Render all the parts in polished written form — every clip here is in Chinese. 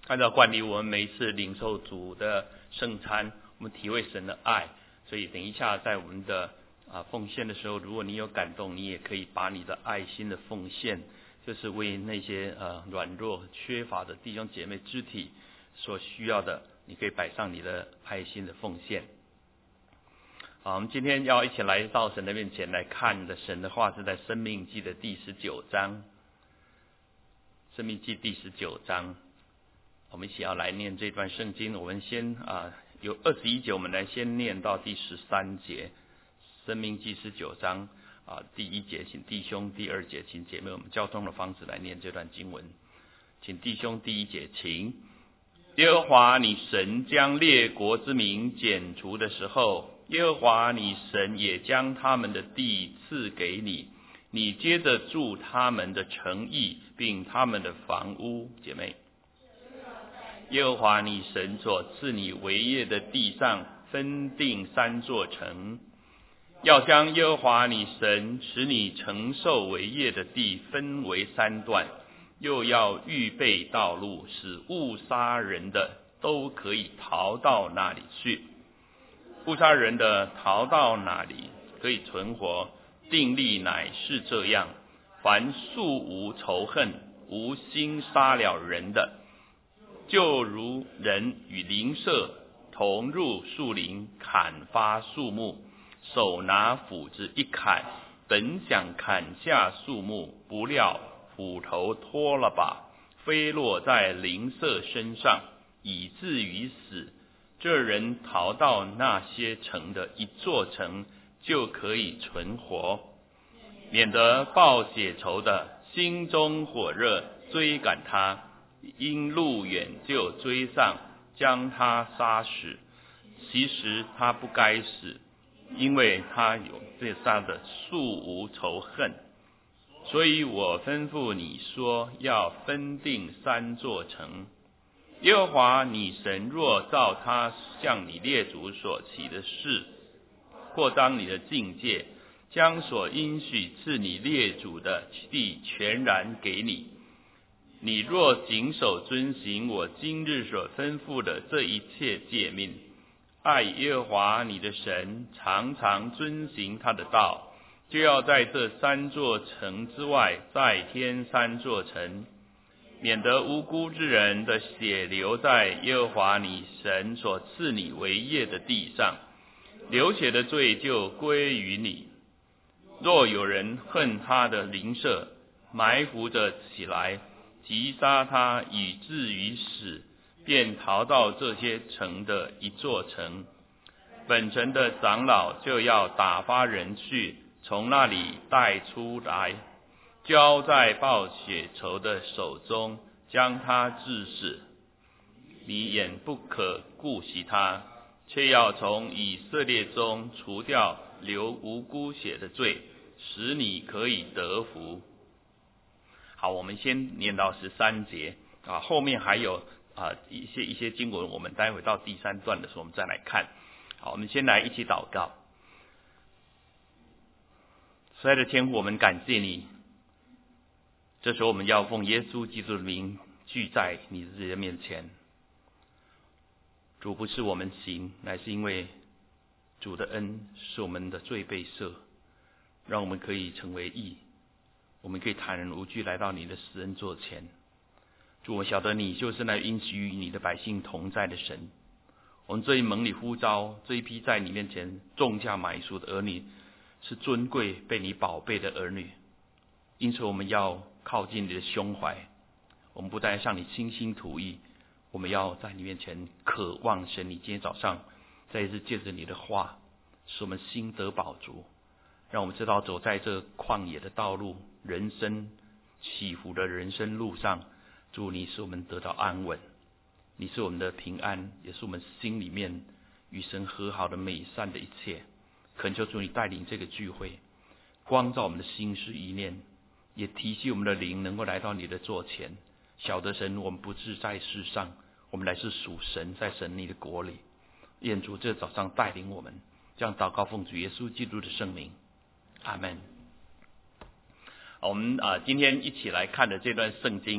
按照惯例，我们每一次领受主的圣餐，我们体会神的爱。所以等一下在我们的奉献的时候，如果你有感动，你也可以把你的爱心的奉献，就是为那些软弱缺乏的弟兄姐妹肢体所需要的，你可以摆上你的爱心的奉献。好，我们今天要一起来到神的面前来看的神的话，是在申命记的第19章。申命记第19章，我们一起要来念这段圣经。我们先有21节，我们来先念到第13节。申命记19章第1节，请弟兄；第2节，请姐妹。我们交通的方式来念这段经文。请弟兄第1节，请。耶和华你神将列国之民剪除的时候，耶和华你神也将他们的地赐给你，你接着住他们的城邑，并他们的房屋。姐妹，耶和华你神所赐你为业的地上分定3座城，要将耶和华你神使你承受为业的地分为3段，又要预备道路，使误杀人的都可以逃到那里去。误杀人的逃到哪里可以存活，定例乃是这样：凡素无仇恨、无心杀了人的，就如人与邻舍同入树林砍伐树木，手拿斧子一砍，本想砍下树木，不料斧头脱了把，飞落在邻舍身上，以至于死。这人逃到那些城的一座城，就可以存活，免得报血仇的心中火热，追赶他，因路远就追上，将他杀死。其实他不该死，因为他有对他的素无仇恨。所以我吩咐你说，要分定3座城。耶和华你神若照他向你列祖所起的事，扩张你的境界，将所应许赐你列祖的地全然给你，你若谨守遵行我今日所吩咐的这一切诫命，爱耶和华你的神，常常遵行他的道，就要在这3座城之外再添3座城，免得无辜之人的血流在耶和华你神所赐你为业的地上，流血的罪就归于你。若有人恨他的邻舍，埋伏着起来，击杀他以至于死，便逃到这些城的一座城，本城的长老就要打发人去，从那里带出来，交在报血仇的手中，将他治死。你眼不可顾惜他，却要从以色列中除掉流无辜血的罪，使你可以得福。好，我们先念到13节后面还有一些经文，我们待会到第3段的时候我们再来看。好，我们先来一起祷告。亲爱的天父，我们感谢你，这时候我们要奉耶稣基督的名聚在你自己的面前。主不是我们行，乃是因为主的恩使我们的罪被赦，让我们可以成为义，我们可以坦然无惧来到你的施恩座前。主，我晓得你就是那应许与你的百姓同在的神。我们这一蒙你呼召，这一批在你面前重价买赎的儿女，是尊贵被你宝贝的儿女，因此我们要靠近你的胸怀。我们不但向你倾心吐意，我们要在你面前渴望神你今天早上再一次借着你的话，使我们心得饱足，让我们知道走在这旷野的道路，人生起伏的人生路上，主你使我们得到安稳，你是我们的平安，也是我们心里面与神和好的美善的一切。恳求主你带领这个聚会，光照我们的心思意念，也提醒我们的灵能够来到你的座前，晓得神我们不是在世上，我们来是属神，在神你的国里。愿主这早上带领我们，这样祷告奉主耶稣基督的圣名，阿们。我们今天一起来看的这段圣经，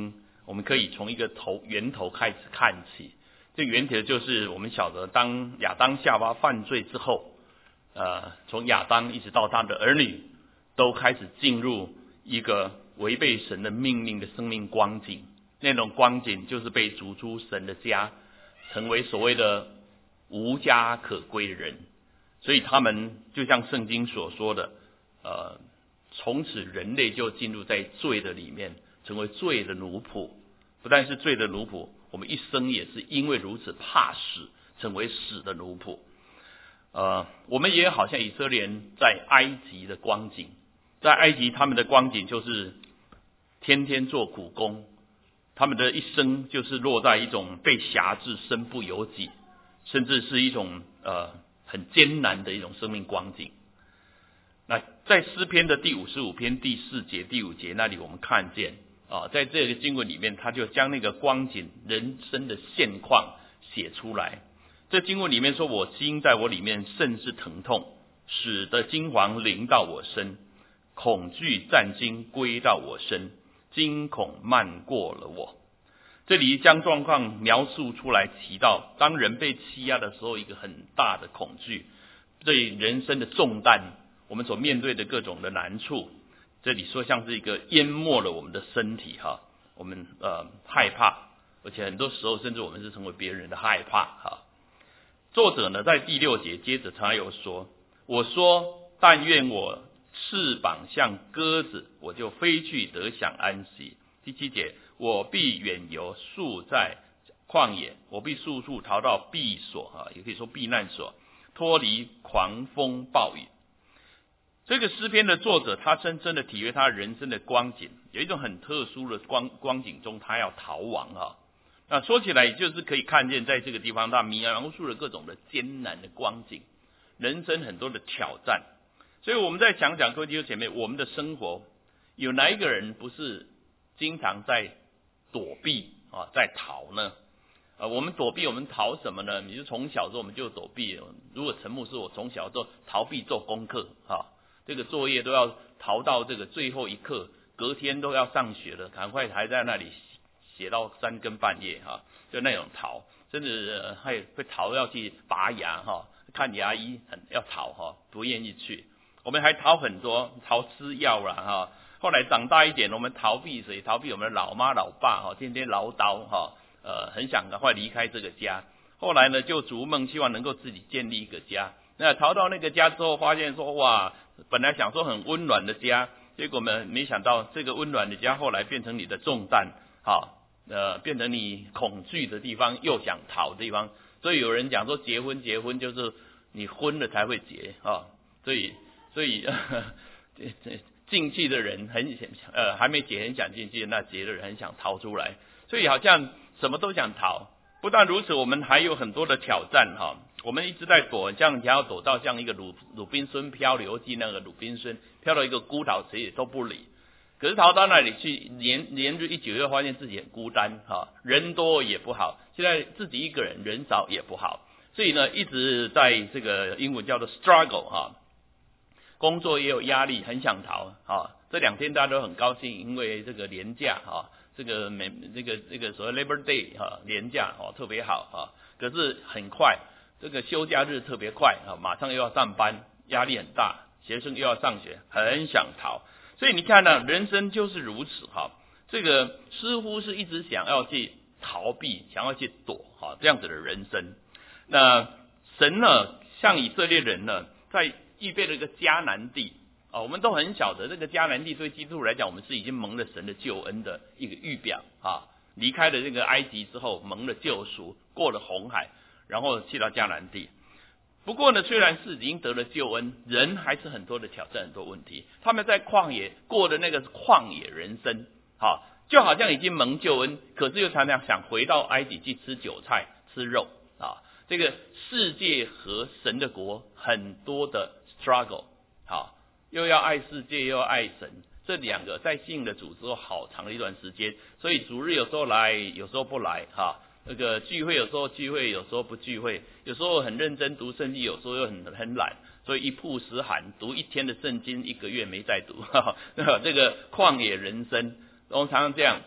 我们可以从一个源头开始看起。这个源头就是我们晓得，当亚当夏娃犯罪之后，从亚当一直到他的儿女，都开始进入一个违背神的命令的生命光景。那种光景就是被逐出神的家，成为所谓的无家可归的人。所以他们就像圣经所说的，从此人类就进入在罪的里面，成为罪的奴仆。不但是罪的奴仆，我们一生也是因为如此怕死，成为死的奴仆。我们也好像以色列人在埃及的光景，在埃及他们的光景就是天天做苦工，他们的一生就是落在一种被辖制、身不由己，甚至是一种很艰难的一种生命光景。那在诗篇的第55篇第4节、第5节那里，我们看见在这个经文里面，他就将那个光景、人生的现况写出来。这经文里面说，我心在我里面甚是疼痛，使得惊惶临到我身，恐惧战惊归到我身，惊恐漫过了我。这里将状况描述出来，提到当人被欺压的时候，一个很大的恐惧，对人生的重担，我们所面对的各种的难处，这里说像是一个淹没了我们的身体我们害怕，而且很多时候甚至我们是成为别人的害怕作者呢在第6节接着他又说，我说但愿我翅膀像鸽子，我就飞去得享安息。第7节，我必远游，宿在旷野，我必速速逃到避所也可以说避难所，脱离狂风暴雨。这个诗篇的作者，他深深的体会他人生的光景，有一种很特殊的光景中，他要逃亡那说起来，也就是可以看见在这个地方，他描述了各种的艰难的光景，人生很多的挑战。所以我们再讲讲各位弟兄姐妹，我们的生活有哪一个人不是经常在躲避在逃呢？我们躲避，我们逃什么呢？你就从小时候我们就躲避。如果陈牧师，我从小就逃避做功课这个作业都要逃到这个最后一刻，隔天都要上学了，赶快还在那里写到3更半夜就那种逃，甚至还会逃要去拔牙看牙医要逃不愿意去。我们还逃很多，逃吃药啦后来长大一点，我们逃避谁？逃避我们的老妈老爸天天唠叨很想赶快离开这个家。后来呢，就逐梦希望能够自己建立一个家。那逃到那个家之后，发现说哇，本来想说很温暖的家，结果呢，没想到这个温暖的家后来变成你的重担变成你恐惧的地方，又想逃的地方。所以有人讲说，结婚就是你昏了才会结所以进去的人还没结很想进去，那结的人很想逃出来，所以好像什么都想逃。不但如此，我们还有很多的挑战我们一直在躲，像你要躲到像一个鲁滨孙漂流记，那个鲁滨孙漂到一个孤岛，谁也都不理。可是逃到那里去，年日一久，又发现自己很孤单人多也不好，现在自己一个人，人少也不好，所以呢，一直在这个英文叫做 struggle 工作也有压力，很想逃这2天大家都很高兴，因为这个连假这个所谓 Labor Day 连假特别好可是很快这个休假日特别快马上又要上班，压力很大，学生又要上学，很想逃。所以你看呢，人生就是如此这个似乎是一直想要去逃避，想要去躲这样子的人生。那神呢，像以色列人呢，在预备了一个迦南地我们都很晓得，这个迦南地对基督徒来讲，我们是已经蒙了神的救恩的一个预表离开了这个埃及之后，蒙了救赎，过了红海，然后去到迦南地。不过呢，虽然是已经得了救恩，人还是很多的挑战，很多问题。他们在旷野过的那个旷野人生就好像已经蒙救恩，可是又常常想回到埃及去吃韭菜吃肉这个世界和神的国很多的 struggle 又要爱世界又要爱神，这2个在信了主之后好长的一段时间，所以主日有时候来，有时候不来那个聚会有时候聚会，有时候不聚会，有时候很认真读圣经，有时候又很懒，所以一曝十寒，读1天的圣经，1个月没再读这个旷野人生，我们常常这样子。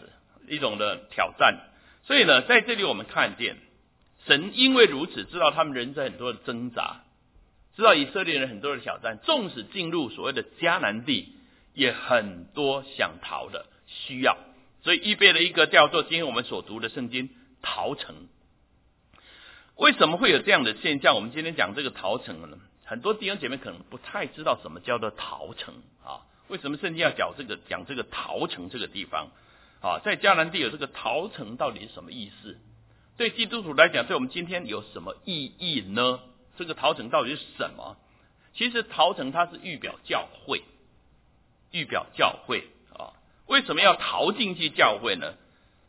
一种的挑战。所以呢，在这里我们看见神因为如此，知道他们人在很多的挣扎，知道以色列人很多的挑战，纵使进入所谓的迦南地，也很多想逃的需要，所以预备了一个叫做今天我们所读的圣经逃城。为什么会有这样的现象？我们今天讲这个逃城呢，很多弟兄姐妹可能不太知道什么叫做逃城啊。为什么圣经要讲这个逃城这个地方啊？在迦南地有这个逃城，到底是什么意思？对基督徒来讲，对我们今天有什么意义呢？这个逃城到底是什么？其实逃城它是预表教会，预表教会啊。为什么要逃进去教会呢？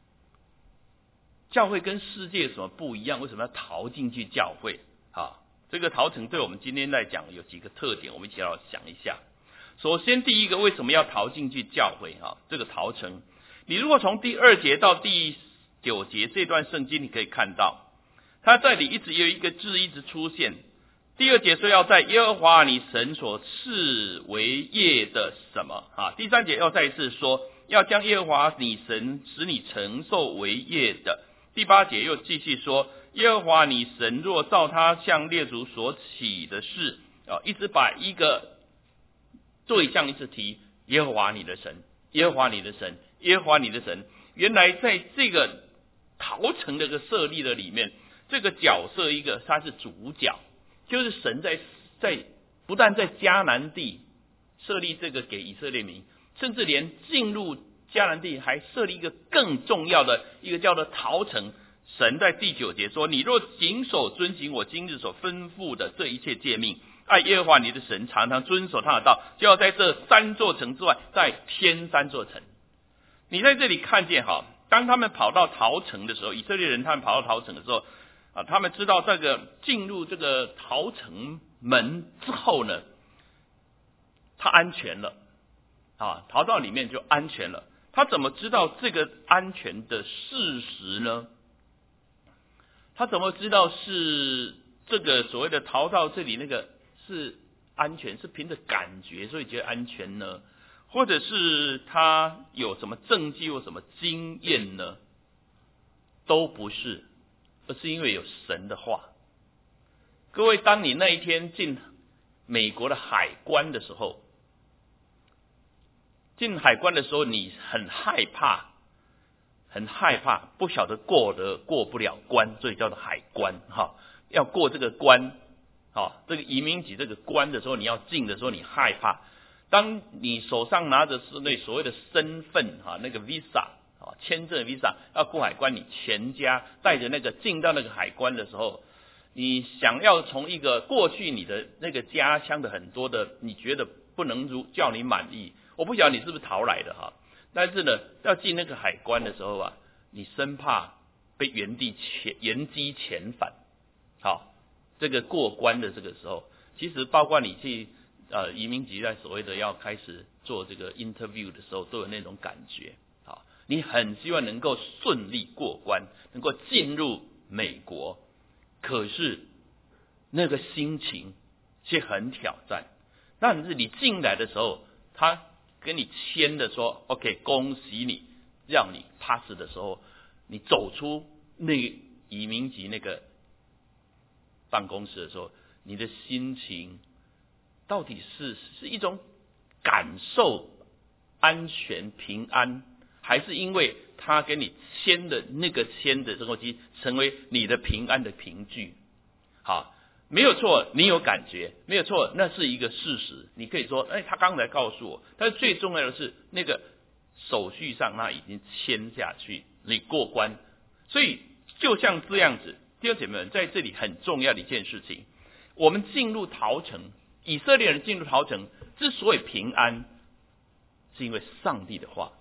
教会跟世界有什么不一样？为什么要逃进去教会啊？这个逃城对我们今天来讲有几个特点，我们一起来想一下。首先第一个，为什么要逃进去教会啊？这个逃城，你如果从第2节到第9节这段圣经，你可以看到他这里一直有一个字一直出现。第2节说要在耶和华你神所赐为业的什么啊？第3节要再一次说要将耶和华你神使你承受为业的。第8节又继续说耶和华你神若照他向列祖所起的事啊，一直把一个对象一直提耶和华你的神，耶和华你的神，耶和华你的神。原来在这个逃城的这个设立的里面，这个角色一个他是主角，就是神在不但在迦南地设立这个给以色列民，甚至连进入迦南地还设立一个更重要的一个叫做逃城。神在第9节说，你若谨守遵行我今日所吩咐的这一切诫命，爱耶和华你的神，常常遵守他的道，就要在这3座城之外再添3座城。你在这里看见哈，当他们跑到逃城的时候，以色列人他们跑到逃城的时候啊，他们知道这个进入这个逃城门之后呢，他安全了啊，逃到里面就安全了。他怎么知道这个安全的事实呢？他怎么知道是这个所谓的逃到这里那个是安全，是凭着感觉所以觉得安全呢？或者是他有什么证据或什么经验呢？都不是，而是因为有神的话。各位，当你那一天进美国的海关的时候，进海关的时候你很害怕，不晓得过不了关，所以叫做海关哈。要过这个关这个移民局这个关的时候，你要进的时候你害怕。当你手上拿着是那所谓的身份那个 visa 签证 visa 要过海关，你全家带着那个进到那个海关的时候，你想要从一个过去你的那个家乡的很多的你觉得不能叫你满意，我不晓得你是不是逃来的但是呢要进那个海关的时候你生怕被原机遣返。这个过关的这个时候，其实包括你去移民局在所谓的要开始做这个 interview 的时候，都有那种感觉你很希望能够顺利过关，能够进入美国，可是那个心情是很挑战。但是你进来的时候，他跟你签的说 OK 恭喜你，让你 pass 的时候，你走出那个移民局那个办公室的时候，你的心情到底是一种感受安全平安，还是因为他给你签的这个东西成为你的平安的凭据？没有错，你有感觉，没有错，那是一个事实。你可以说他刚才告诉我，但是最重要的是那个手续上他已经签下去，你过关。所以就像这样子，弟兄姐妹们，在这里很重要的一件事情，我们进入逃城，以色列人进入逃城之所以平安，是因为上帝的话。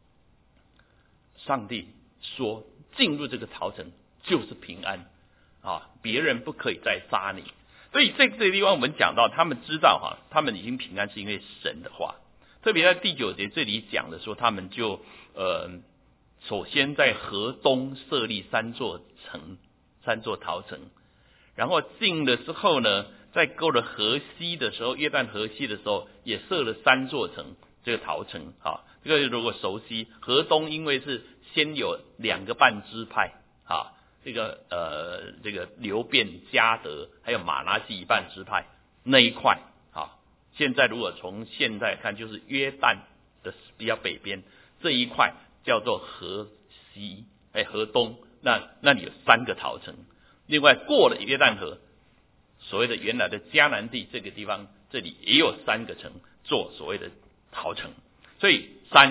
上帝说进入这个逃城就是平安别人不可以再杀你。所以在这个地方我们讲到，他们知道他们已经平安是因为神的话。特别在第9节这里讲的说，他们就首先在河东设立3座逃城，然后进了之后呢，在过了河西的时候，约旦河西的时候也设了3座城， 这个陶城啊，这个如果熟悉，河东因为是先有2个半支派啊，这个流变、迦得还有马拿西一半支派那一块啊，现在如果从现在看，就是约旦的比较北边这一块叫做河西，河东，那里有3个陶城，另外过了约旦河，所谓的原来的迦南地这个地方，这里也有3个城做所谓的陶城，所以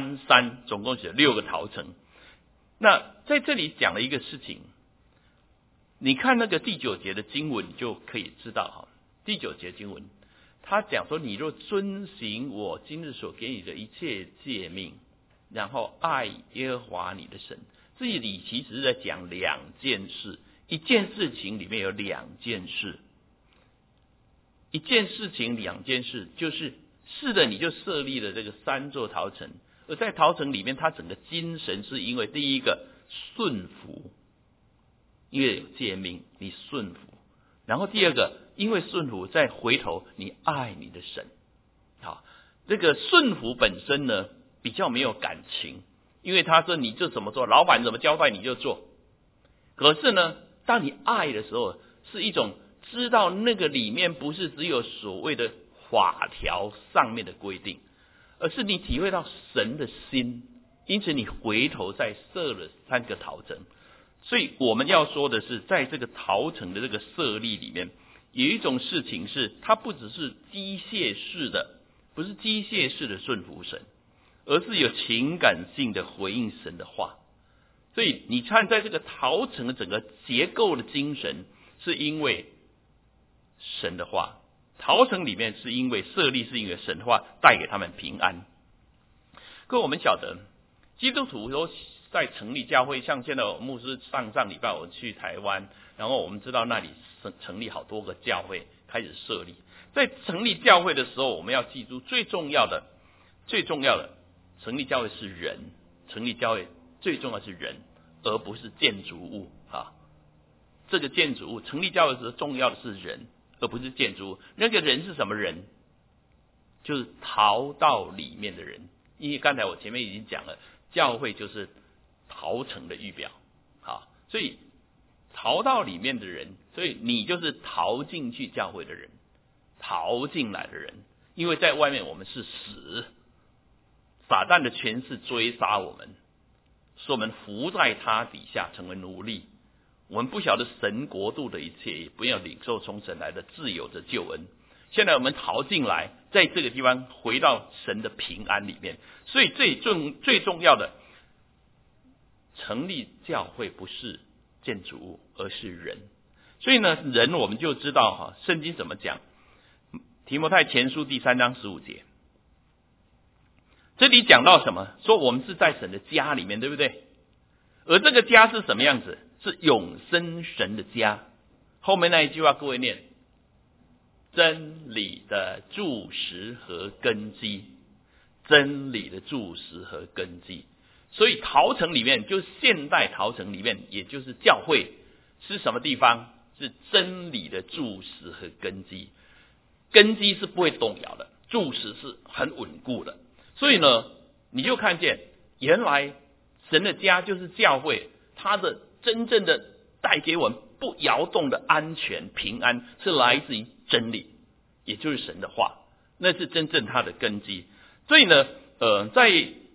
3总共有6个陶城。那在这里讲了一个事情，你看那个第9节的经文，你就可以知道哈。第9节经文，他讲说：“你若遵行我今日所给你的一切诫命，然后爱耶和华你的神。”这里其实是在讲2件事，一件事情里面有2件事，一件事情2件事，就是是的，你就设立了这个3座陶城，而在陶城里面，它整个精神是因为第一个顺服，因为有诫命你顺服，然后第二个因为顺服再回头你爱你的神。好，这个顺服本身呢比较没有感情，因为他说你就怎么做，老板怎么交代你就做。可是呢，当你爱的时候，是一种知道那个里面不是只有所谓的法条上面的规定，而是你体会到神的心，因此你回头再设了3个陶城。所以我们要说的是，在这个陶城的这个设立里面，有一种事情是它不只是机械式的，不是机械式的顺服神，而是有情感性的回应神的话。所以你看在这个陶城的整个结构的精神，是因为神的话，陶城里面是因为设立，是因为神的话带给他们平安。各位，我们晓得基督徒都在成立教会，像现在牧师上礼拜我去台湾，然后我们知道那里成立好多个教会开始设立。在成立教会的时候，我们要记住最重要的成立教会是人，成立教会最重要是人，而不是建筑物啊。这个建筑物成立教会的时候重要的是人，而不是建筑物。那个人是什么人？就是陶道里面的人。因为刚才我前面已经讲了，教会就是陶城的预表，好，所以陶道里面的人，所以你就是陶进去教会的人，陶进来的人。因为在外面我们是死，撒旦的权势追杀我们，使我们服在他底下，成为奴隶。我们不晓得神国度的一切，也不要领受从神来的自由的救恩。现在我们逃进来，在这个地方回到神的平安里面。所以最重要的，成立教会不是建筑物，而是人。所以呢，人我们就知道圣经怎么讲。提摩太前书第3章15节，这里讲到什么？说我们是在神的家里面，对不对？而这个家是什么样子？是永生神的家。后面那一句话各位念，真理的柱石和根基，真理的柱石和根基。所以陶城里面，就是现代陶城里面，也就是教会是什么地方？是真理的柱石和根基。根基是不会动摇的，柱石是很稳固的。所以呢，你就看见原来神的家就是教会，它的真正的带给我们不摇动的安全平安，是来自于真理，也就是神的话，那是真正它的根基。所以呢，在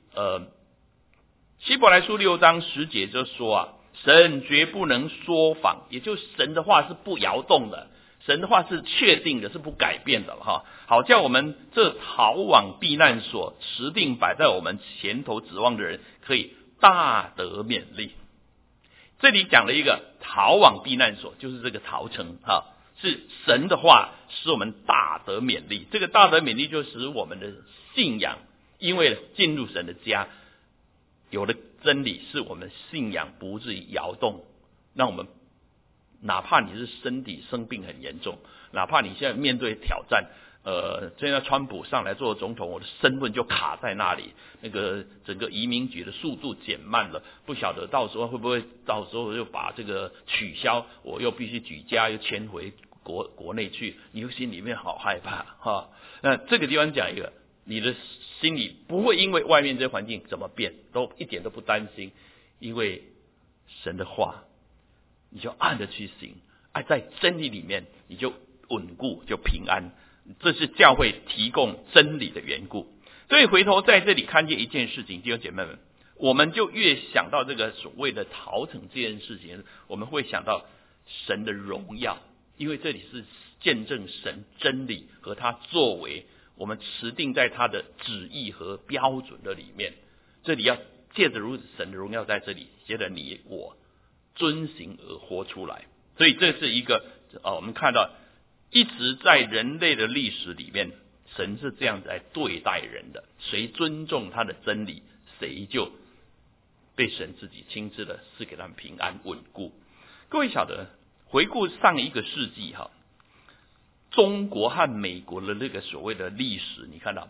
希伯来书6章10节就说神绝不能说谎，也就是神的话是不摇动的，神的话是确定的，是不改变的哈。好，叫我们这逃往避难所，持定摆在我们前头指望的人，可以大得勉励。这里讲了一个逃往避难所，就是这个逃城哈，是神的话使我们大得勉励。这个大得勉励就使我们的信仰，因为进入神的家，有了真理，是我们信仰不至于摇动，让我们哪怕你是身体生病很严重，哪怕你现在面对挑战，现在川普上来做总统，我的身份就卡在那里，那个整个移民局的速度减慢了，不晓得到时候会不会到时候又把这个取消，我又必须举家又迁回国内去，你又心里面好害怕哈。那这个地方讲一个， 你的心里不会因为外面这环境怎么变都一点都不担心，因为神的话你就按着去行，在真理里面你就稳固，就平安。这是教会提供真理的缘故。所以回头在这里看见一件事情，弟兄姐妹们，我们就越想到这个所谓的逃城这件事情，我们会想到神的荣耀，因为这里是见证神真理和他作为，我们持定在他的旨意和标准的里面。这里要借着如此神的荣耀在这里，借着你我遵行而活出来。所以这是一个我们看到一直在人类的历史里面，神是这样子来对待人的，谁尊重他的真理，谁就被神自己亲自的赐给他们平安稳固。各位晓得，回顾上一个世纪中国和美国的那个所谓的历史，你看到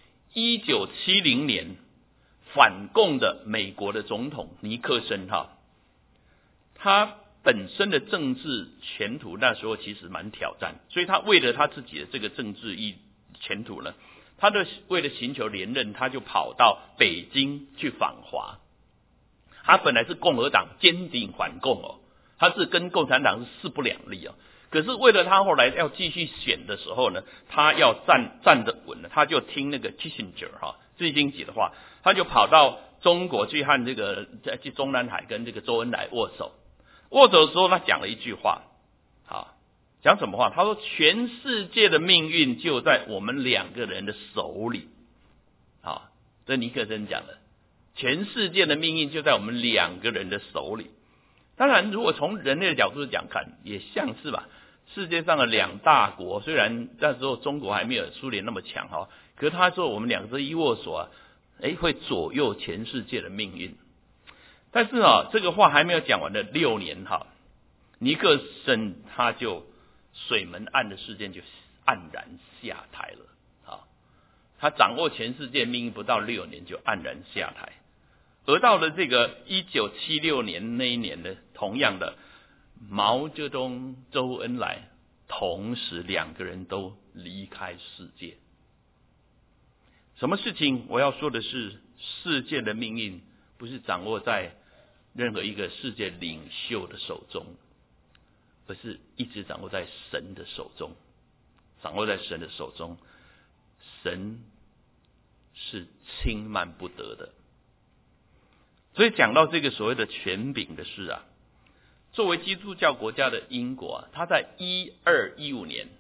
1970年反共的美国的总统尼克森他本身的政治前途那时候其实蛮挑战，所以他为了他自己的这个政治前途呢，他为了寻求连任，他就跑到北京去访华。他本来是共和党坚定反共他是跟共产党是势不两立可是为了他后来要继续选的时候呢，他要站得稳了，他就听那个 Kissinger 最经济的话，他就跑到中国去和这个去中南海跟这个周恩来握手。握手的时候，他讲了一句话，讲什么话？他说：“全世界的命运就在我们两个人的手里。”这尼克森讲的，全世界的命运就在我们两个人的手里。当然，如果从人类的角度讲看，也像是吧。世界上的两大国，虽然那时候中国还没有苏联那么强可是他说我们两个一握手会左右全世界的命运。但是这个话还没有讲完的6年尼克森他就水门案的事件就黯然下台了他掌握全世界命运不到6年就黯然下台。而到了这个1976年那一年的，同样的毛泽东、周恩来同时两个人都离开世界。什么事情我要说的是，世界的命运不是掌握在任何一个世界领袖的手中，而是一直掌握在神的手中，掌握在神的手中。神是轻慢不得的。所以讲到这个所谓的权柄的事作为基督教国家的英国它在1215年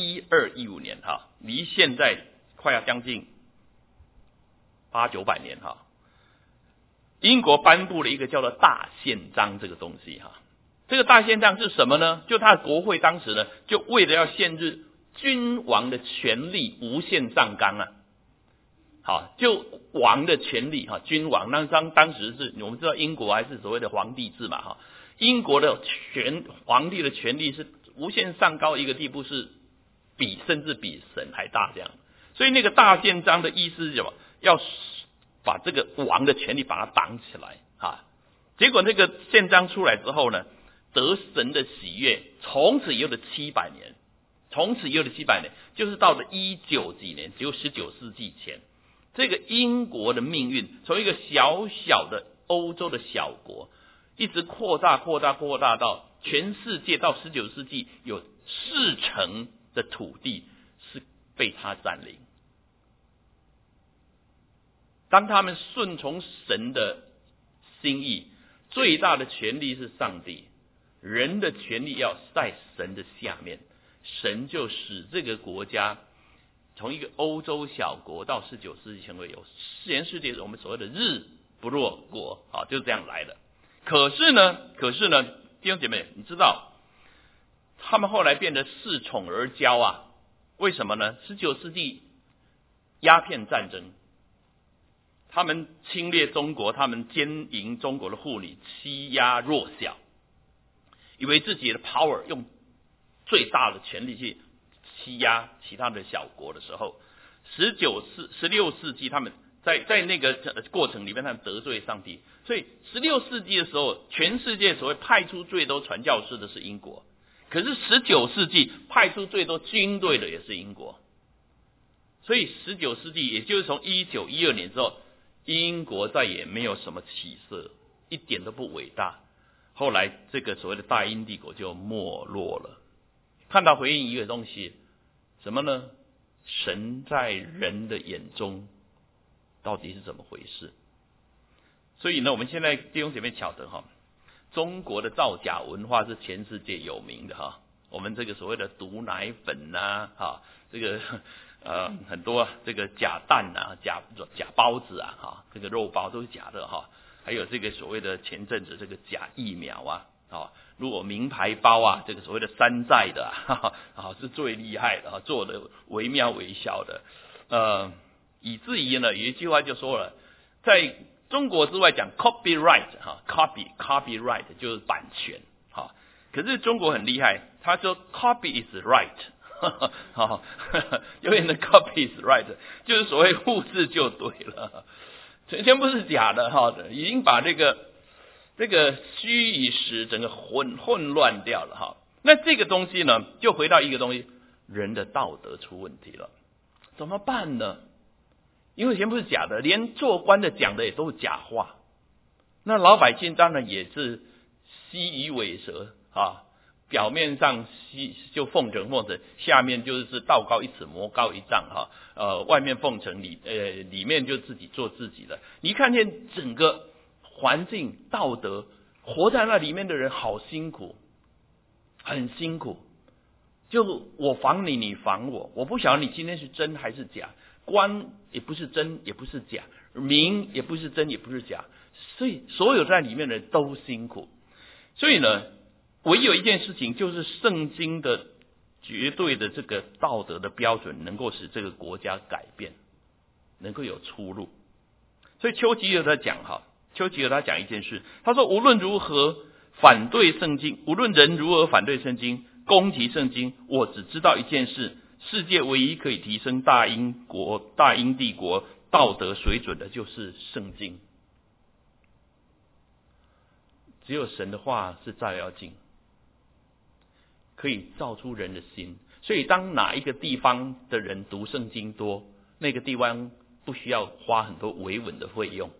离现在快要将近800-900年英国颁布了一个叫做大宪章这个东西这个大宪章是什么呢？就他的国会当时呢，就为了要限制君王的权力无限上纲就王的权力君王当时是我们知道英国还是所谓的皇帝制嘛英国的皇帝的权力是无限上高一个地步，是甚至比神还大这样。所以那个大宪章的意思是什么？要把这个王的权力把它挡起来结果那个宪章出来之后呢，得神的喜悦，从此以后的700年，就是到了19几年，只有19世纪前，这个英国的命运从一个小小的欧洲的小国，一直扩大到全世界，到19世纪有40%的土地是被他占领。当他们顺从神的心意，最大的权力是上帝，人的权力要在神的下面，神就使这个国家从一个欧洲小国到19世纪成为有全世界我们所谓的日不落国就是这样来的。可是呢弟兄姐妹，你知道他们后来变得恃宠而骄为什么呢？19世纪鸦片战争，他们侵略中国，他们奸淫中国的妇女，欺压弱小，以为自己的 power 用最大的权力去欺压其他的小国的时候，16世纪他们在那个过程里面，他们得罪上帝，所以16世纪的时候，全世界所谓派出最多传教士的是英国，可是19世纪派出最多军队的也是英国。 所以19世纪，也就是从1912年之后，英国再也没有什么起色，一点都不伟大。后来这个所谓的大英帝国就没落了。看到回应一个东西，什么呢？神在人的眼中到底是怎么回事？所以呢，我们现在弟兄姐妹晓得哈，中国的造假文化是全世界有名的哈。我们这个所谓的毒奶粉啊，这个很多这个假蛋啊、假包子啊，这个肉包都是假的哈。还有这个所谓的前阵子这个假疫苗啊，如果名牌包啊，这个所谓的山寨的是最厉害的，做的惟妙惟肖的，以至于呢，有一句话就说了，在中国之外讲 copyright 就是版权可是中国很厉害，他说 copy is right 因为呢 copy is right 就是所谓复制就对了，全部是假的已经把这个虚与实整个混乱掉了那这个东西呢，就回到一个东西，人的道德出问题了，怎么办呢？因为全部是假的，连做官的讲的也都是假话，那老百姓当然也是习以为蛇表面上就奉承，下面就是道高一尺魔高一丈外面奉承里面就自己做自己的。你看见整个环境道德，活在那里面的人好辛苦，很辛苦。就我防你，你防我，我不晓得你今天是真还是假，官也不是真也不是假，民也不是真也不是假，所以所有在里面的人都辛苦。所以呢，唯有一件事情，就是圣经的绝对的这个道德的标准能够使这个国家改变，能够有出路。所以丘吉尔他讲一件事，他说无论如何反对圣经，无论人如何反对圣经，攻击圣经，我只知道一件事，世界唯一可以提升大英帝国道德水准的就是圣经。只有神的话是照妖镜，可以照出人的心。所以当哪一个地方的人读圣经多，那个地方不需要花很多维稳的费用。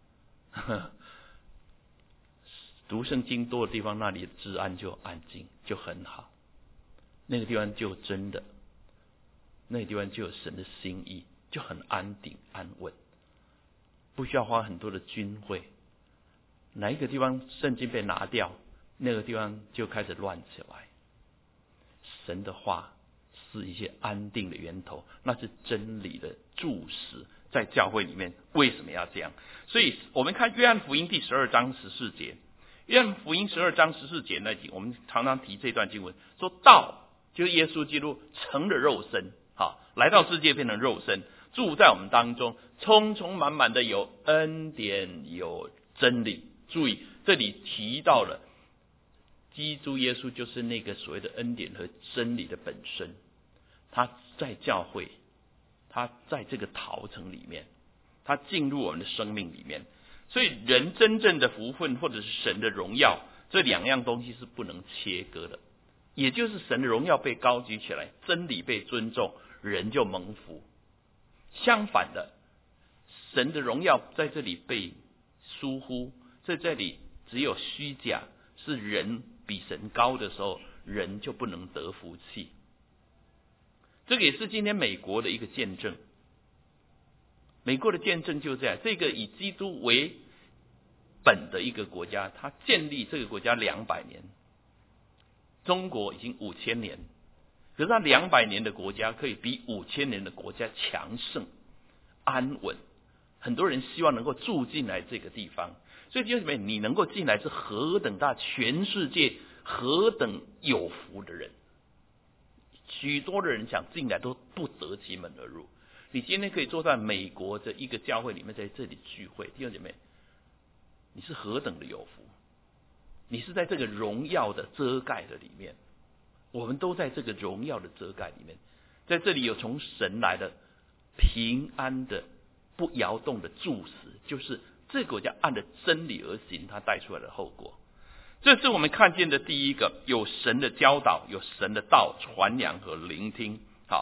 读圣经多的地方，那里的治安就安静，就很好，那个地方就真的，那个地方就有神的心意，就很安定安稳，不需要花很多的军费。哪一个地方圣经被拿掉，那个地方就开始乱起来。神的话是一些安定的源头，那是真理的注释，在教会里面为什么要这样？所以我们看约翰福音第12章14节，约翰福音12章14节那我们常常提这段经文，说道就是耶稣基督成了肉身，来到世界变成肉身，住在我们当中，充充满满的有恩典有真理。注意这里提到了基督耶稣就是那个所谓的恩典和真理的本身，他在教会，他在这个陶城里面，他进入我们的生命里面。所以人真正的福分或者是神的荣耀，这两样东西是不能切割的。也就是神的荣耀被高举起来，真理被尊重，人就蒙福。相反的，神的荣耀在这里被疏忽，在这里只有虚假，是人比神高的时候，人就不能得福气。这个也是今天美国的一个见证。美国的见证就这样，这个以基督为本的一个国家，它建立这个国家200年，中国已经5000年，可是它200年的国家可以比5000年的国家强盛安稳，很多人希望能够住进来这个地方。所以弟兄姐妹，你能够进来是何等大，全世界何等有福的人，许多的人想进来都不得其门而入。你今天可以坐在美国的一个教会里面，在这里聚会，弟兄姐妹，你是何等的有福，你是在这个荣耀的遮盖的里面，我们都在这个荣耀的遮盖里面，在这里有从神来的平安的不摇动的柱石，就是这个国家按着真理而行，它带出来的后果。这是我们看见的第一个，有神的教导，有神的道传扬和聆听。好，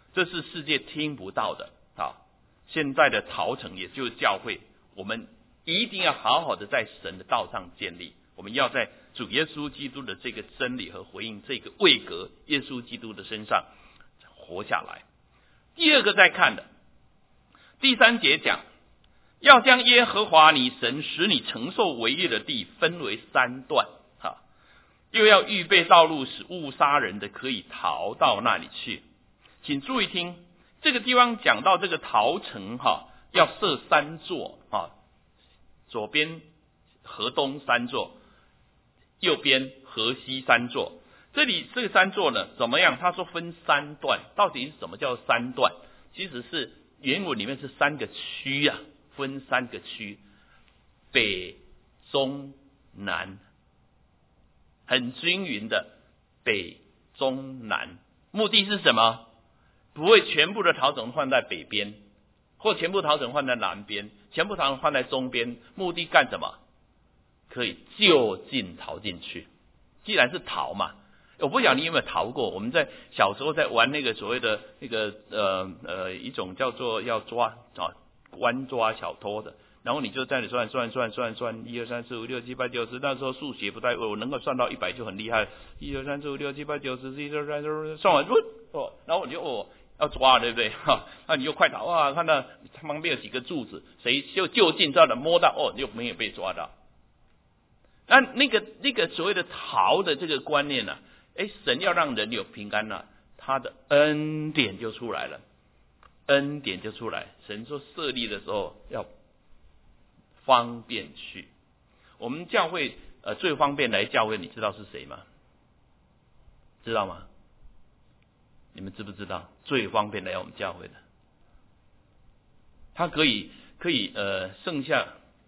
这是世界听不到的啊！现在的陶城也就是教会，我们一定要好好的在神的道上建立，我们要在主耶稣基督的这个真理和回应这个位格耶稣基督的身上活下来。第二个再看的第3节讲，要将耶和华你神使你承受为业的地分为3段啊，又要预备道路，使误杀人的可以逃到那里去。请注意听，这个地方讲到这个陶城要设3座左边河东3座，右边河西3座。这里这个3座呢怎么样？他说分3段，到底是什么叫3段？其实是原文里面是3个区啊，分3个区，北中南，很均匀的北中南。目的是什么？不会全部的陶城换在北边，或全部陶城换在南边，全部陶城换在中边，目的干什么？可以就近逃进去。既然是逃嘛，我不晓得你有没有逃过。我们在小时候在玩那个所谓的那个一种叫做要抓弯抓小偷的，然后你就在那里算1、2、3、4、5、6、7、8、9、10，那时候数学不太会，我能够算到100就很厉害。1、2、3、4、5、6、7、8、9、10、11、12、13，算完然后你就要抓，对不对？那你就快逃啊！看到旁边有几个柱子，谁就近照的摸到，就没有被抓到。那个所谓的逃的这个观念呢，神要让人有平安了，他的恩典就出来了，恩典就出来。神说设立的时候要方便去。我们教会最方便来教会，你知道是谁吗？知道吗？你们知不知道最方便来我们教会的？他可以剩下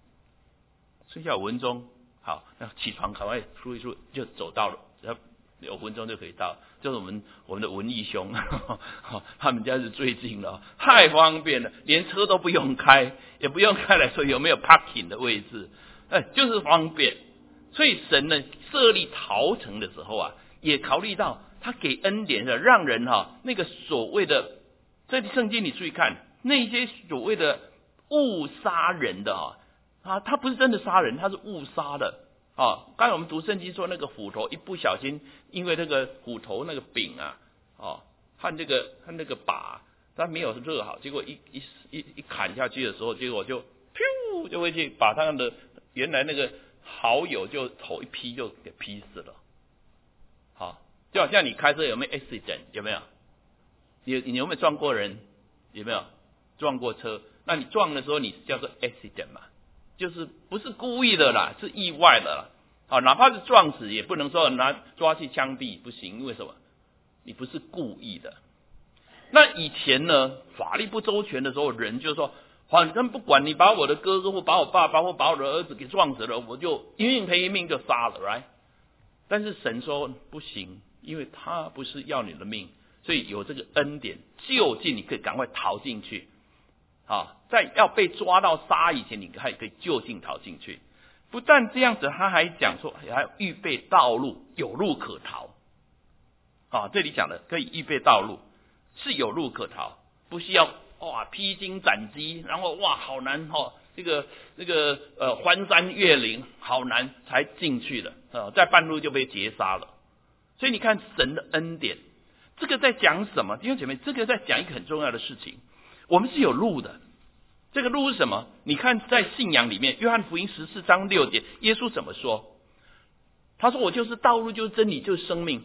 5分钟，好，那起床赶快梳一梳就走到了，只要5分钟就可以到。就是我们的文艺兄，他们家是最近了，太方便了，连车都不用开，也不用开来说有没有 parking 的位置，就是方便。所以神呢设立陶城的时候啊，也考虑到他给恩典的，让人那个所谓的，这里圣经你注意看，那些所谓的误杀人的他不是真的杀人，他是误杀的刚才我们读圣经说那个斧头一不小心，因为那个斧头那个柄和那个把他没有热好，结果一砍下去的时候，结果就噗就会去把他的原来那个好友就头一劈就给劈死了。就好像你开车有没有 accident， 有没有？你有没有撞过人？有没有撞过车？那你撞的时候你叫做 accident 嘛，就是不是故意的啦，是意外的啦。哪怕是撞死也不能说抓去枪毙，不行，因为什么？你不是故意的。那以前呢，法律不周全的时候，人就说反正不管你把我的哥哥或把我爸爸或把我的儿子给撞死了，我就一命赔一命就杀了 right？ 但是神说不行，因为他不是要你的命，所以有这个恩典，就近你可以赶快逃进去在要被抓到杀以前，你还可以就近逃进去。不但这样子，他还讲说还要预备道路，有路可逃这里讲的可以预备道路，是有路可逃，不需要披荆斩棘，然后好难这个翻山越岭好难才进去的在半路就被截杀了。所以你看神的恩典，这个在讲什么？弟兄姐妹，这个在讲一个很重要的事情，我们是有路的。这个路是什么？你看在信仰里面，约翰福音14章6节，耶稣怎么说？他说我就是道路，就是真理，就是生命，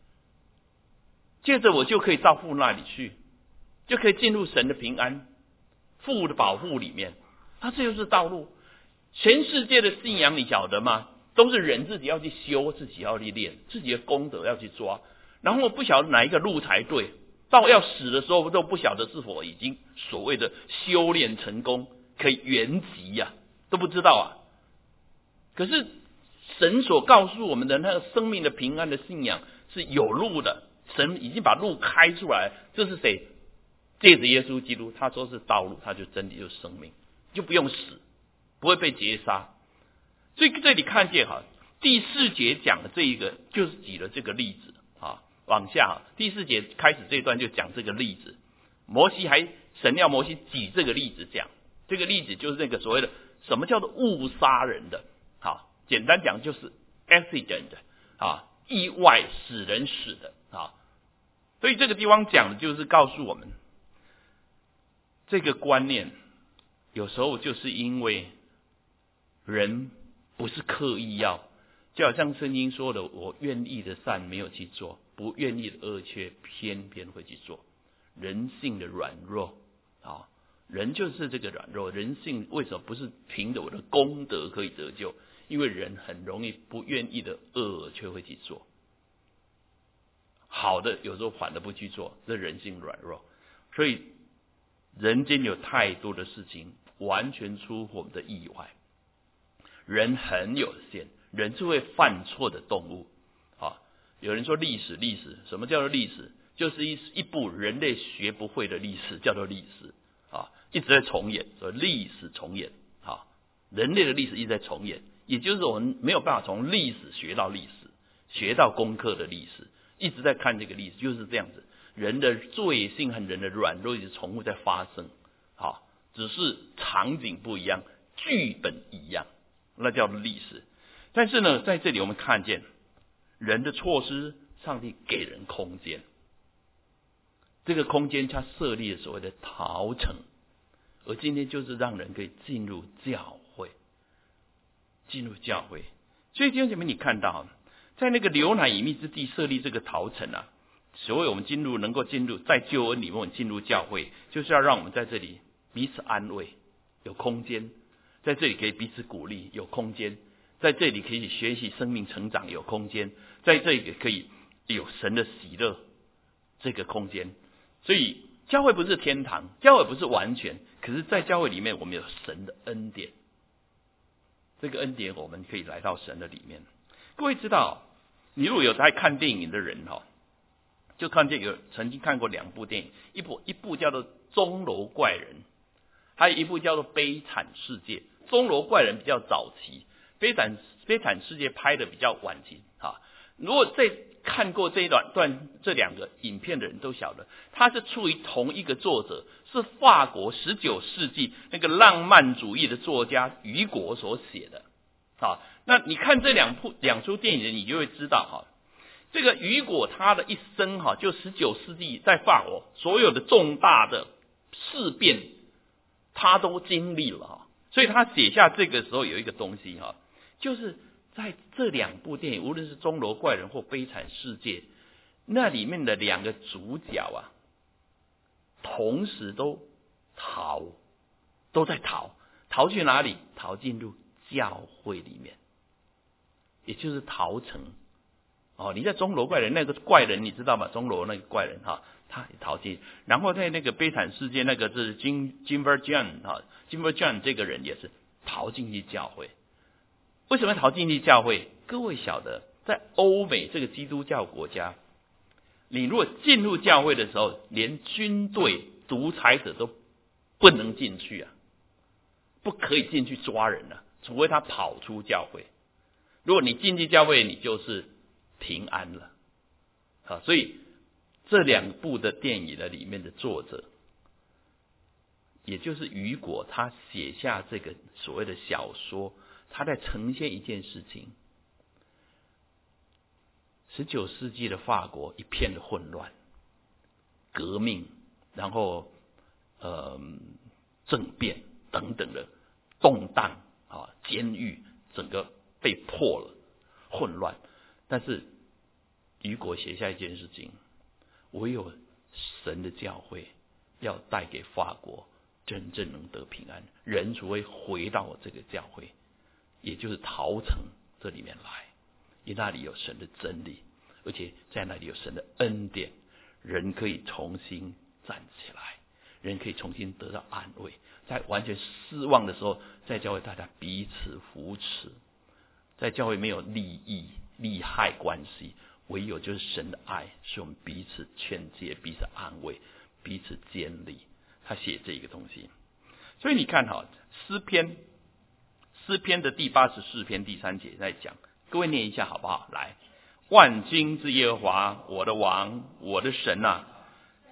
接着我就可以到父那里去，就可以进入神的平安父的保护里面。这就是道路。全世界的信仰你晓得吗？都是人自己要去修，自己要去练，自己的功德要去抓，然后不晓得哪一个路才对，到要死的时候都不晓得是否已经所谓的修炼成功，可以圆寂都不知道可是神所告诉我们的那个生命的平安的信仰是有路的，神已经把路开出来。这是谁？借着耶稣基督，他说是道路，他就真理，就是生命，就不用死，不会被劫杀。所以这里看见第4节讲的这一个就是举了这个例子往下第4节开始这一段就讲这个例子。 神要摩西举这个例子讲，这个例子就是那个所谓的什么叫做误杀人的，好，简单讲就是 accident 意外使人死的所以这个地方讲的就是告诉我们，这个观念有时候就是因为人不是刻意要，就好像圣经说的，我愿意的善没有去做，不愿意的恶却偏偏会去做。人性的软弱人就是这个软弱。人性为什么不是凭着我的功德可以得救？因为人很容易不愿意的恶却会去做，好的有时候反而不去做，这人性软弱。所以人间有太多的事情完全出乎我们的意外，人很有限，人是会犯错的动物有人说历史，什么叫做历史？就是一部人类学不会的历史，叫做历史一直在重演，所以历史重演人类的历史一直在重演，也就是我们没有办法从历史学到历史，学到功课的历史，一直在看这个历史，就是这样子。人的罪性和人的软弱一直重复在发生只是场景不一样，剧本一样，那叫历史。但是呢，在这里我们看见人的错失，上帝给人空间，这个空间他设立了所谓的逃城，而今天就是让人可以进入教会。所以弟兄姐妹，你看到在那个流奶与蜜之地设立这个逃城所以我们能够进入在救恩里面，我们进入教会，就是要让我们在这里彼此安慰，有空间，在这里可以彼此鼓励，有空间，在这里可以学习生命成长，有空间，在这里可以有神的喜乐，这个空间。所以教会不是天堂，教会不是完全，可是在教会里面我们有神的恩典，这个恩典我们可以来到神的里面。各位知道，你如果有在看电影的人就看见曾经看过2部电影，一部叫做《钟楼怪人》，还有一部叫做《悲惨世界》。《钟楼怪人》比较早期，悲惨世界拍的比较晚期如果在看过这2个影片的人都晓得，它是出于同一个作者，是法国19世纪那个浪漫主义的作家雨果所写的那你看这两出电影，你就会知道这个雨果他的一生就19世纪在法国所有的重大的事变他都经历了所以他写下这个时候有一个东西就是在这2部电影，无论是《钟楼怪人》或《悲惨世界》，那里面的2个主角同时都在逃去哪里？逃进入教会里面，也就是逃城你在钟楼怪人那个怪人你知道吗？钟楼那个怪人他也逃进，然后在那个悲惨世界那个是Jimver John John 这个人也是逃进去教会。为什么逃进去教会？各位晓得，在欧美这个基督教国家，你如果进入教会的时候，连军队独裁者都不能进去不可以进去抓人除非他跑出教会。如果你进去教会，你就是平安了所以这2部的电影的里面的作者，也就是雨果，他写下这个所谓的小说，他在呈现一件事情。19世纪的法国一片的混乱，革命，然后政变等等的动荡监狱整个被破了，混乱。但是雨果写下一件事情，唯有神的教会要带给法国真正能得平安，人除非回到这个教会，也就是逃城这里面来，因为那里有神的真理，而且在那里有神的恩典，人可以重新站起来，人可以重新得到安慰。在完全失望的时候，在教会大家彼此扶持，在教会没有利害关系，唯有就是神的爱，是我们彼此劝诫，彼此安慰，彼此建立。他写这一个东西，所以你看诗篇的第84篇第3节在讲，各位念一下好不好？来，万军之耶和华，我的王，我的神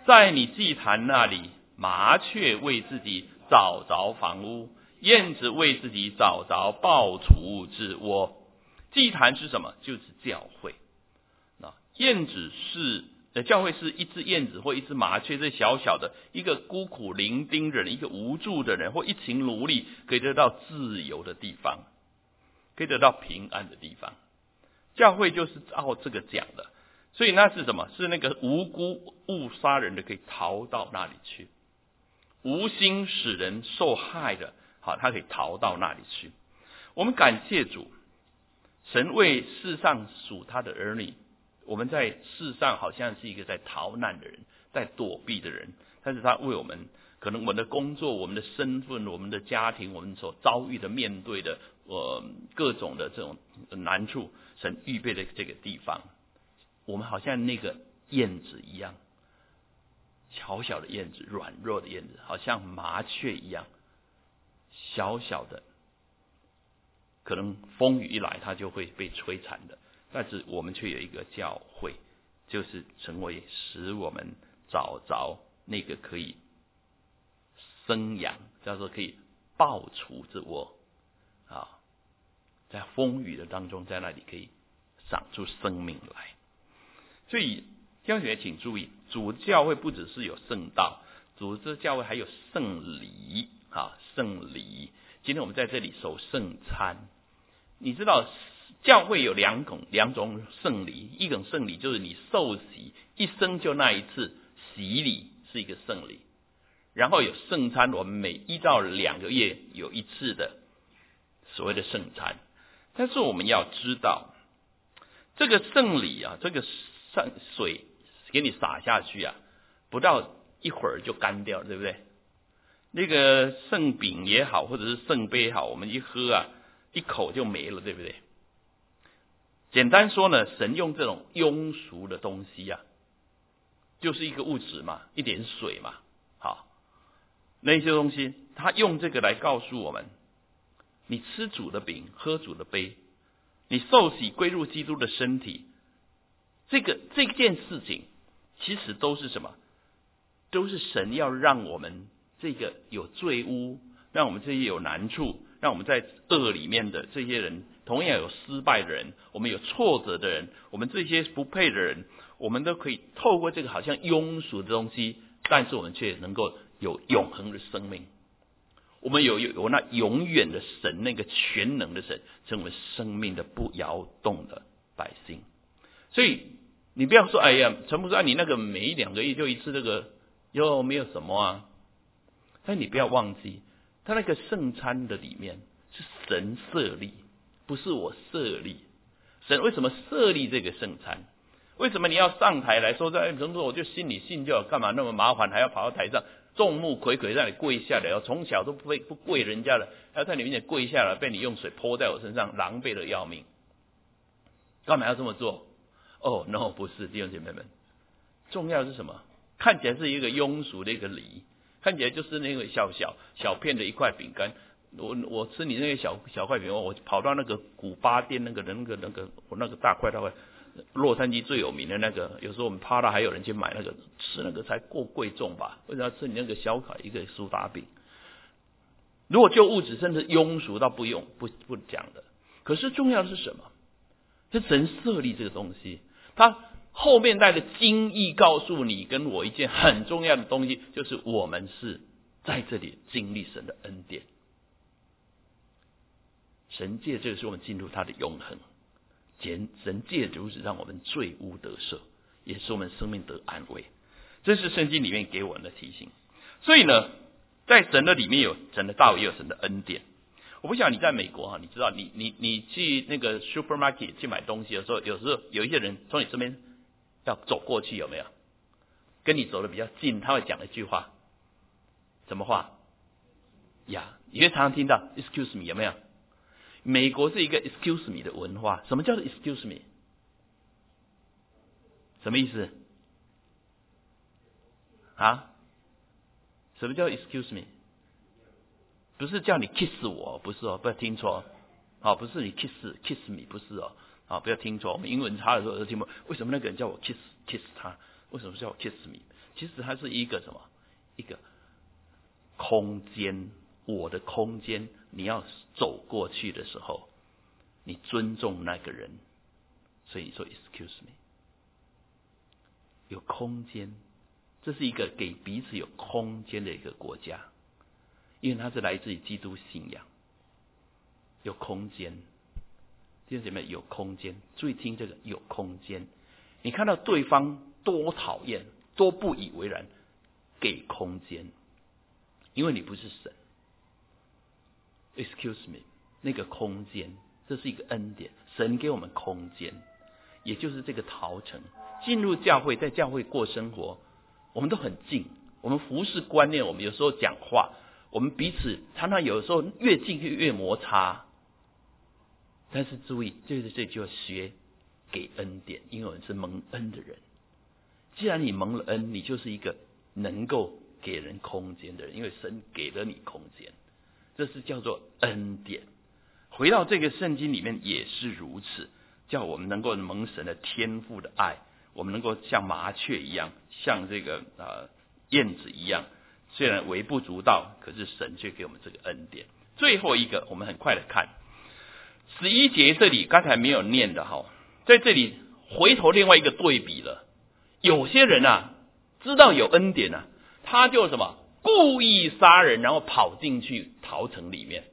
在你祭坛那里，麻雀为自己找着房屋，燕子为自己找着抱雏之窝。祭坛是什么？就是教会。燕子是教会是一只燕子或一只麻雀，这小小的一个孤苦伶仃的人，一个无助的人，或一群奴隶可以得到自由的地方，可以得到平安的地方。教会就是照这个讲的。所以那是什么？是那个无辜误杀人的可以逃到那里去，无心使人受害的，好，他可以逃到那里去。我们感谢主，神为世上属他的儿女，我们在世上好像是一个在逃难的人，在躲避的人，但是他为我们，可能我们的工作、我们的身份、我们的家庭、我们所遭遇的、面对的各种的这种难处，神预备的这个地方，我们好像那个燕子一样，小小的燕子，软弱的燕子，好像麻雀一样，小小的，可能风雨一来它就会被摧残的，但是我们却有一个教会，就是成为使我们找着那个可以生养，叫做可以抱雏之窝啊，在风雨的当中，在那里可以长出生命来。所以弟兄姐妹请注意，主教会不只是有圣道，主的教会还有圣礼啊，圣礼。今天我们在这里守圣餐，你知道教会有两种圣礼，一种圣礼就是你受洗一生就那一次洗礼是一个圣礼，然后有圣餐，我们每1到2个月有一次的所谓的圣餐。但是我们要知道，这个圣礼啊，这个水给你洒下去啊，不到一会儿就干掉，对不对？那个圣饼也好，或者是圣杯也好，我们一喝啊，一口就没了，对不对？简单说呢，神用这种庸俗的东西啊，就是一个物质嘛，一点水嘛，好，那些东西，他用这个来告诉我们，你吃主的饼，喝主的杯，你受洗归入基督的身体，这件事情其实都是什么？都是神要让我们这个有罪污，让我们这些有难处，让我们在恶里面的这些人，同样有失败的人，我们有挫折的人，我们这些不配的人，我们都可以透过这个好像庸俗的东西，但是我们却能够有永恒的生命。我们有那永远的神，那个全能的神，成为生命的不摇动的百姓。所以你不要说，哎呀，陈牧师，你那个每2个月就一次，这个又没有什么啊。但你不要忘记，他那个圣餐的里面是神设立，不是我设立。神为什么设立这个圣餐？为什么你要上台来说，在陈牧师我就信你信就好，干嘛那么麻烦，还要跑到台上众目睽睽让你跪下来？从小都不跪人家了，还要在你面前跪下来，被你用水泼在我身上，狼狈的要命。干嘛要这么做？no， 不是，弟兄姐妹们，重要的是什么？看起来是一个庸俗的一个礼，看起来就是那个小片的一块饼干。我吃你那个小块饼干，我跑到那个古巴店那个我那个大块，洛杉矶最有名的那个，有时候我们趴到还有人去买那个，吃那个才够贵重吧？为什么要吃你那个小块一个苏打饼？如果就物质甚至庸俗到不讲的，可是重要的是什么？是神设立这个东西，他后面带着精义告诉你跟我一件很重要的东西，就是我们是在这里经历神的恩典。神借这个是我们进入他的永恒，神借如此让我们罪污得赦，也是我们生命得安慰。这是圣经里面给我们的提醒。所以呢，在神的里面有神的道，也有神的恩典。我不晓得你在美国你知道你去那个 supermarket 去买东西的时候，有时候有一些人从你身边要走过去，有没有？跟你走的比较近，他会讲一句话，什么话？呀，你会常常听到 excuse me， 有没有？美国是一个 excuse me 的文化。什么叫做 excuse me？ 什么意思？啊？什么叫 excuse me？不是叫你 kiss 我，不是不要听错不是你 kiss me， 不是不要听错。我们英文差的时候都听不懂，为什么那个人叫我 kiss 他？为什么叫我 kiss me？ 其实它是一个什么？一个空间，我的空间，你要走过去的时候，你尊重那个人，所以你说 excuse me， 有空间，这是一个给彼此有空间的一个国家，因为它是来自于基督信仰，有空间。弟兄姐妹，有空间，注意听这个有空间。你看到对方多讨厌，多不以为然，给空间，因为你不是神。Excuse me， 那个空间，这是一个恩典，神给我们空间，也就是这个陶城进入教会，在教会过生活，我们都很近，我们服事观念，我们有时候讲话，我们彼此常常有时候越近越摩擦。但是注意，这就要学给恩典，因为我们是蒙恩的人。既然你蒙了恩，你就是一个能够给人空间的人，因为神给了你空间，这是叫做恩典。回到这个圣经里面也是如此，叫我们能够蒙神的天父的爱，我们能够像麻雀一样，像这个燕子一样，虽然微不足道，可是神却给我们这个恩典。最后一个，我们很快的看11节，这里刚才没有念的哈，在这里回头另外一个对比了。有些人啊，知道有恩典啊，他就什么故意杀人，然后跑进去逃城里面，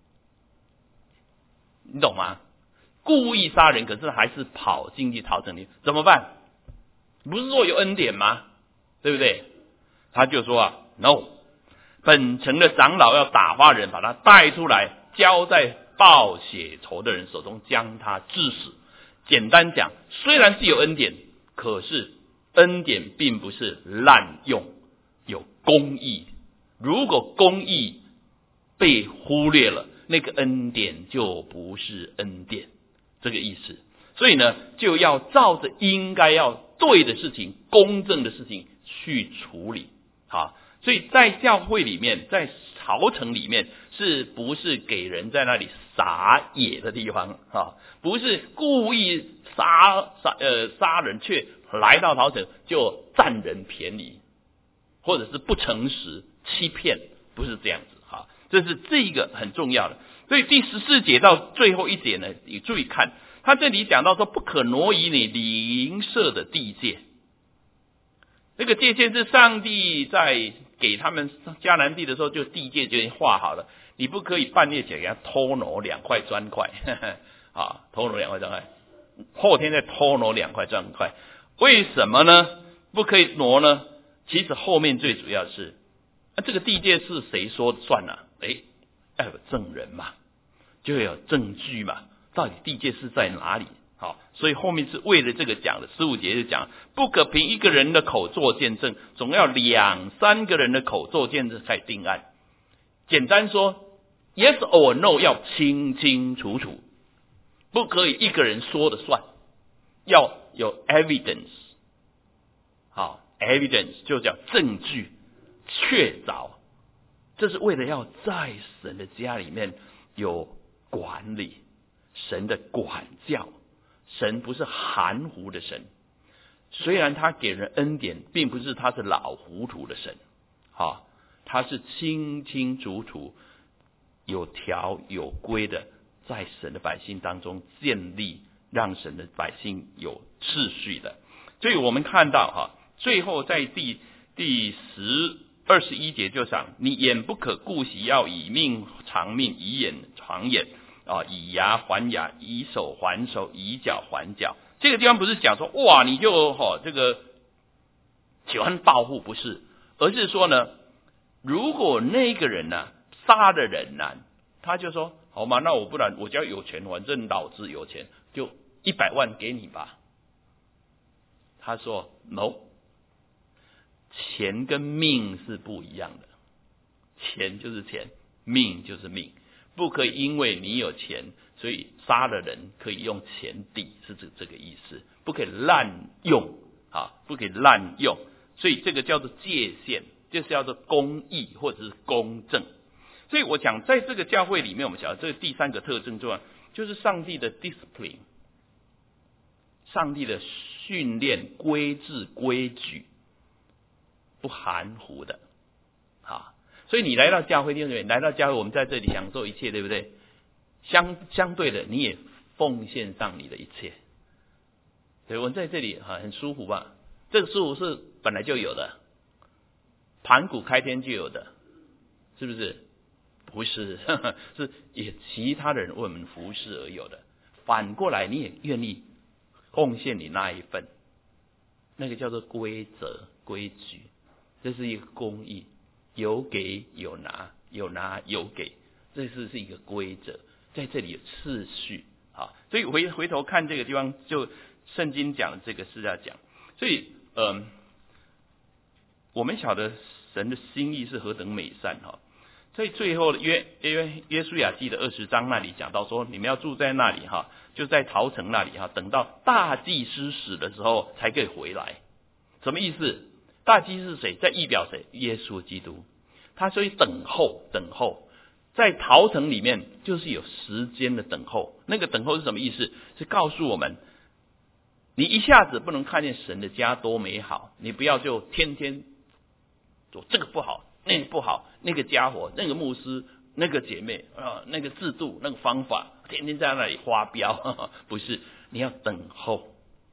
你懂吗？故意杀人，可是还是跑进去逃城里，怎么办？不是说有恩典吗？对不对？他就说no， 本城的长老要打发人把他带出来，交在报血仇的人手中，将他治死。简单讲，虽然是有恩典，可是恩典并不是滥用，有公义。如果公义被忽略了，那个恩典就不是恩典，这个意思。所以呢，就要照着应该要对的事情、公正的事情去处理。好，所以在教会里面，在朝城里面，是不是给人在那里撒野的地方啊？不是故意杀人，却来到朝城就占人便宜，或者是不诚实、欺骗，不是这样子哈。这是这个很重要的。所以第14节到最后一节呢，你注意看，他这里讲到说，不可挪移你邻舍的地界。这个界限是上帝在给他们迦南地的时候，就地界就已经画好了，你不可以半夜起来给他偷挪2块砖块，偷挪2块砖块，后天再偷挪2块砖块，为什么呢？不可以挪呢？其实后面最主要的是，这个地界是谁说的算呢？要有证人嘛，就有证据嘛，到底地界是在哪里？好，所以后面是为了这个讲的。15节就讲，不可凭一个人的口做见证，总要2、3个人的口做见证才定案。简单说 ，yes or no 要清清楚楚，不可以一个人说的算，要有 evidence。好 ，evidence 就叫证据，确凿。这是为了要在神的家里面有管理，神的管教。神不是含糊的神，虽然他给人恩典，并不是他是老糊涂的神，他是清清楚楚、有条有规的，在神的百姓当中建立，让神的百姓有秩序的。所以我们看到最后在第21节就讲，你眼不可顾惜，要以命偿命，以眼偿眼。以牙还牙，以手还手，以脚还脚。这个地方不是讲说哇，你就这个喜欢报复，不是，而是说呢，如果那个人呢杀了人呢，他就说好嘛，那我不然我只要有钱，反正老子有钱，就100万给你吧。他说 no， 钱跟命是不一样的，钱就是钱，命就是命。不可以因为你有钱，所以杀了人可以用钱抵，是这个意思。不可以滥用不可以滥用。所以这个叫做界限，就是叫做公义或者是公正。所以我讲，在这个教会里面，我们讲这个第3个特征就是上帝的 discipline， 上帝的训练、规制、规矩。 不含糊的。好，所以你来到教会，弟兄姊妹，来到教会，我们在这里享受一切，对不对？相对的，你也奉献上你的一切。对，我们在这里很舒服吧？这个舒服是本来就有的，盘古开天就有的，是不是？不是，是也其他的人为我们服侍而有的。反过来，你也愿意奉献你那一份，那个叫做规则、规矩，这是一个公义，有给有拿，有拿有给，这是一个规则，在这里有次序啊。所以回头看这个地方，就圣经讲这个是要讲，所以我们晓得神的心意是何等美善哈。所以最后约书亚记的20章那里讲到说，你们要住在那里哈，就在陶城那里哈，等到大祭司死的时候才可以回来。什么意思？大祭司是谁？在预表谁？耶稣基督。他所以等候，在陶城里面就是有时间的等候。那个等候是什么意思？是告诉我们，你一下子不能看见神的家多美好，你不要就天天做这个不好，那个不好，那个家伙，那个牧师，那个姐妹那个制度，那个方法，天天在那里发飙，不是，你要等候。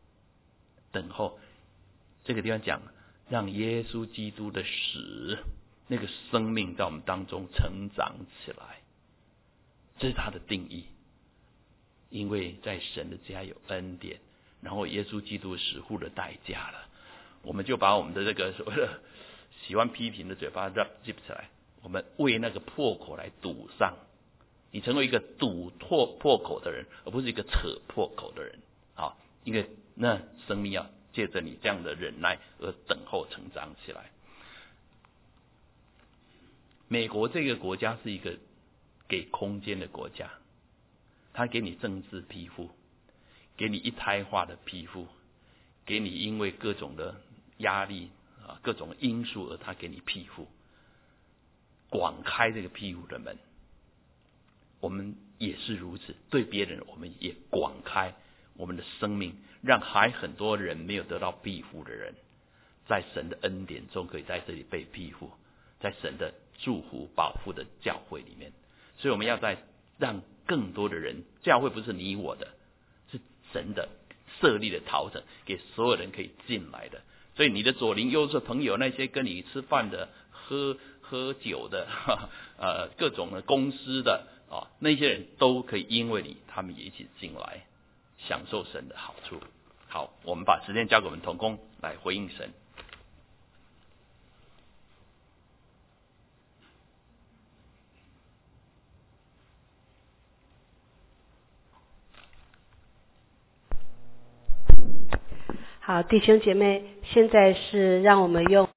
这个地方讲，让耶稣基督的死，那个生命在我们当中成长起来，这是他的定义。因为在神的家有恩典，然后耶稣基督死付了代价了，我们就把我们的这个所谓的喜欢批评的嘴巴记起来，我们为那个破口来堵上。你成为一个堵破口的人，而不是一个扯破口的人啊！因为那生命要借着你这样的忍耐而等候成长起来。美国这个国家是一个给空间的国家，他给你政治庇护，给你一胎化的庇护，给你因为各种的压力各种因素而他给你庇护，广开这个庇护的门。我们也是如此，对别人我们也广开我们的生命，让还很多人没有得到庇护的人，在神的恩典中可以在这里被庇护，在神的祝福保护的教会里面。所以我们要让更多的人，教会不是你我的，是神的设立的陶城，给所有人可以进来的。所以你的左邻右舍朋友，那些跟你吃饭的、喝酒的、各种的公司的那些人都可以因为你，他们也一起进来，享受神的好处。好，我们把时间交给我们同工来回应神。 好，弟兄姐妹，现在是让我们用